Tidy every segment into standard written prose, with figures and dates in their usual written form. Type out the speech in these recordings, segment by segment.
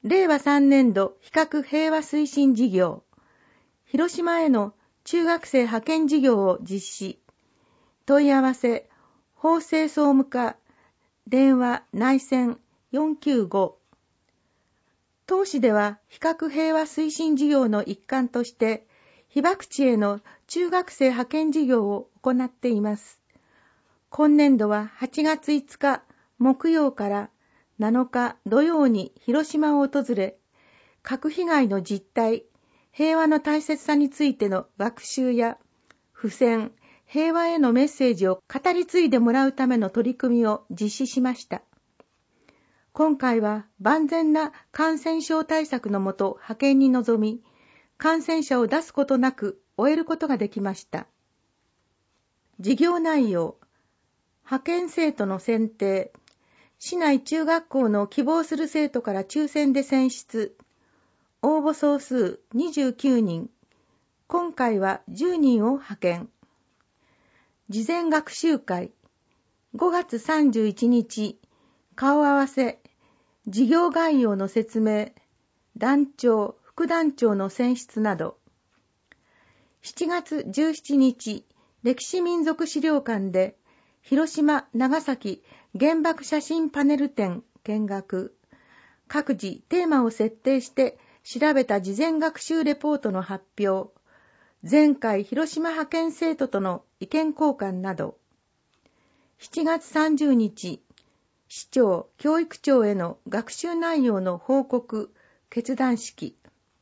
令和3年度比較平和推進事業、広島への中学生派遣事業を実施。問い合わせ、法制総務課、電話内線495。当市では比較平和推進事業の一環として、被爆地への中学生派遣事業を行っています。今年度は8月5日木曜から7日土曜に広島を訪れ、核被害の実態、平和の大切さについての学習や、付箋、平和へのメッセージを語り継いでもらうための取り組みを実施しました。今回は万全な感染症対策のもと派遣に臨み、感染者を出すことなく終えることができました。事業内容、派遣生徒の選定、市内中学校の希望する生徒から抽選で選出、応募総数29人、今回は10人を派遣。事前学習会、5月31日、顔合わせ、事業概要の説明、団長、副団長の選出など。7月17日、歴史民族資料館で、広島、長崎原爆写真パネル展見学、各自テーマを設定して調べた事前学習レポートの発表、前回広島派遣生徒との意見交換など。7月30日、市長、教育長への学習内容の報告、決断式。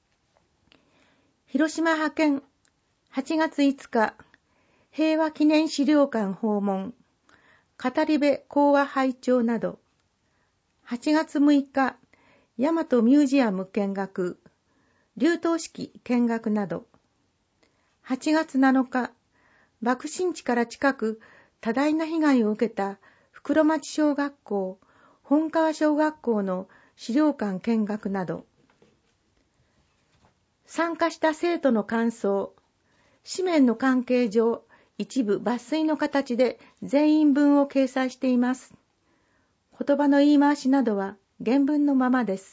広島派遣、8月5日、平和記念資料館訪問、語り部講話拝聴など。8月6日、大和ミュージアム見学、流頭式見学など。8月7日、爆心地から近く多大な被害を受けた袋町小学校、本川小学校の資料館見学など。参加した生徒の感想、紙面の関係上、一部抜粋の形で全員分を掲載しています。言葉の言い回しなどは原文のままです。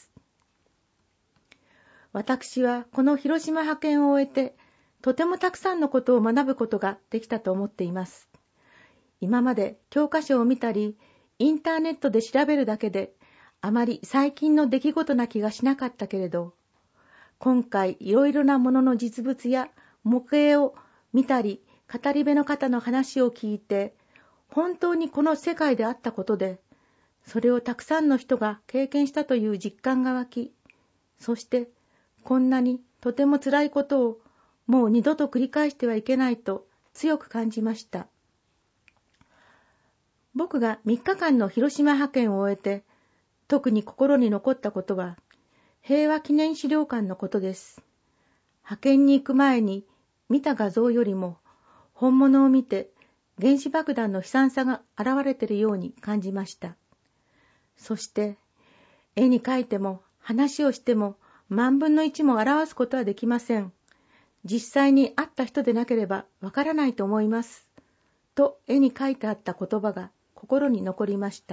私はこの広島派遣を終えて、とてもたくさんのことを学ぶことができたと思っています。今まで教科書を見たり、インターネットで調べるだけで、あまり最近の出来事な気がしなかったけれど、今回いろいろなものの実物や模型を見たり、語り部の方の話を聞いて、本当にこの世界であったことで、それをたくさんの人が経験したという実感が湧き、そしてこんなにとても辛いことをもう二度と繰り返してはいけないと強く感じました。僕が3日間の広島派遣を終えて、特に心に残ったことは、平和記念資料館のことです。派遣に行く前に見た画像よりも、本物を見て原子爆弾の悲惨さが現れているように感じました。そして、絵に描いても話をしても万分の一も表すことはできません。実際に会った人でなければわからないと思います。と絵に書いてあった言葉が心に残りました。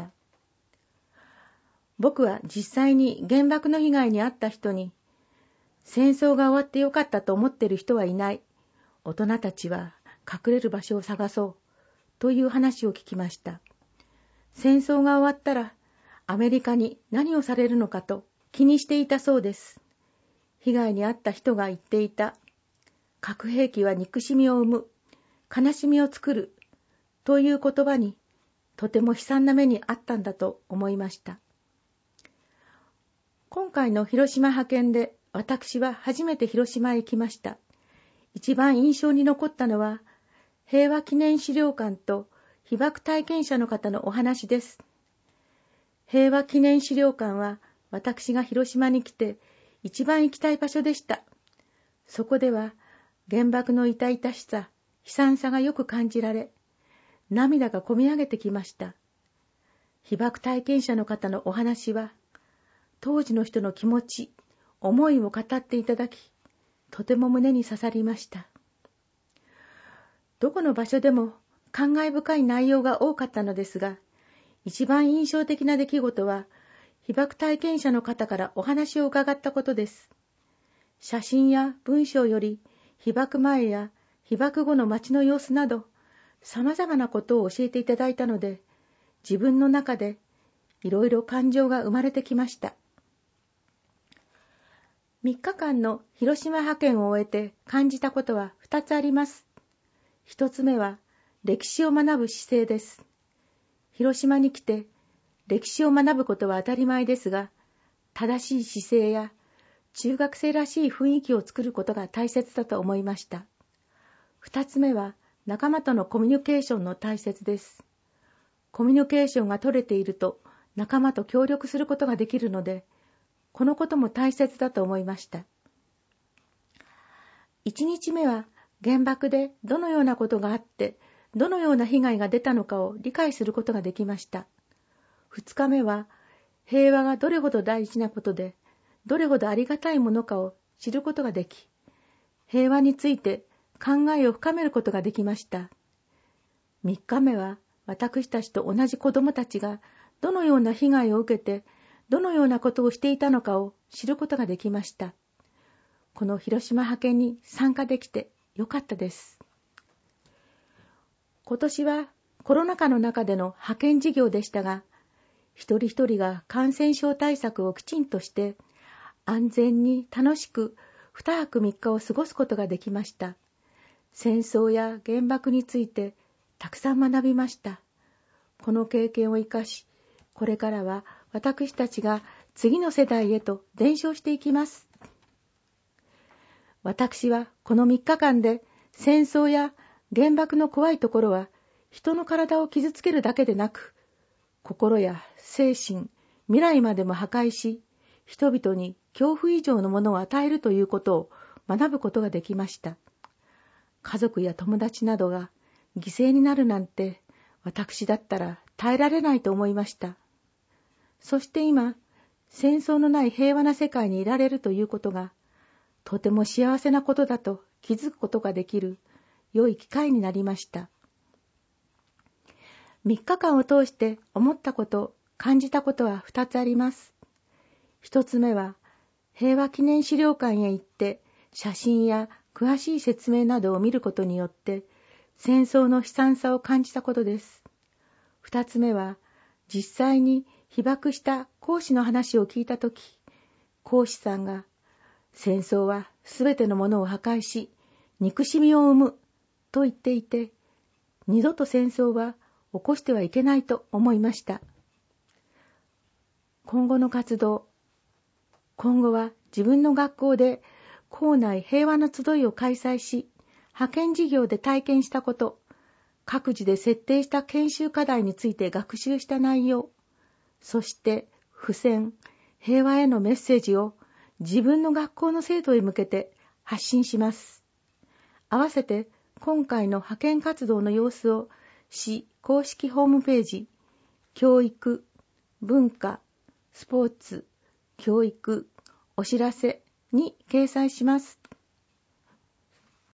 僕は実際に原爆の被害に遭った人に、戦争が終わってよかったと思っている人はいない。大人たちは隠れる場所を探そう。という話を聞きました。戦争が終わったらアメリカに何をされるのかと気にしていたそうです。被害に遭った人が言っていた。核兵器は憎しみを生む。悲しみを作る。という言葉にとても悲惨な目にあったんだと思いました。今回の広島派遣で私は初めて広島へ行きました。一番印象に残ったのは平和記念資料館と被爆体験者の方のお話です。平和記念資料館は私が広島に来て一番行きたい場所でした。そこでは原爆の痛々しさ、悲惨さがよく感じられ、涙がこみ上げてきました。被爆体験者の方のお話は、当時の人の気持ち、思いを語っていただき、とても胸に刺さりました。どこの場所でも感慨深い内容が多かったのですが、一番印象的な出来事は、 被爆体験者の方からお話を伺ったことです。写真や文章より被爆前や被爆後の街の様子など様々なことを教えていただいたので、自分の中でいろいろ感情が生まれてきました。3日間の広島派遣を終えて感じたことは2つあります。1つ目は歴史を学ぶ姿勢です。広島に来て歴史を学ぶことは当たり前ですが、正しい姿勢や中学生らしい雰囲気を作ることが大切だと思いました。2つ目は仲間とのコミュニケーションの大切です。コミュニケーションが取れていると仲間と協力することができるので、このことも大切だと思いました。1日目は原爆でどのようなことがあって、どのような被害が出たのかを理解することができました。2日目は平和がどれほど大事なことで、どれほどありがたいものかを知ることができ、平和について考えを深めることができました。3日目は私たちと同じ子どもたちがどのような被害を受けて、どのようなことをしていたのかを知ることができました。この広島派遣に参加できてよかったです。今年はコロナ禍の中での派遣事業でしたが、一人一人が感染症対策をきちんとして安全に楽しく2泊3日を過ごすことができました。戦争や原爆についてたくさん学びました。この経験を生かし、これからは私たちが次の世代へと伝承していきます。私はこの3日間で戦争や原爆の怖いところは人の体を傷つけるだけでなく、心や精神、未来までも破壊し、人々に恐怖以上のものを与えるということを学ぶことができました。家族や友達などが犠牲になるなんて私だったら耐えられないと思いました。そして今、戦争のない平和な世界にいられるということがとても幸せなことだと気づくことができる良い機会になりました。3日間を通して思ったこと、感じたことは2つあります。1つ目は平和記念資料館へ行って写真や詳しい説明などを見ることによって戦争の悲惨さを感じたことです。2つ目は実際に被爆した講師の話を聞いたとき、講師さんが戦争はすべてのものを破壊し憎しみを生むと言っていて、二度と戦争は起こしてはいけないと思いました。今後の活動、今後は自分の学校で校内平和の集いを開催し、派遣事業で体験したこと、各自で設定した研修課題について学習した内容、そして付箋、平和へのメッセージを自分の学校の生徒へ向けて発信します。合わせて今回の派遣活動の様子を市公式ホームページ、教育、文化、スポーツ、教育、お知らせに掲載します。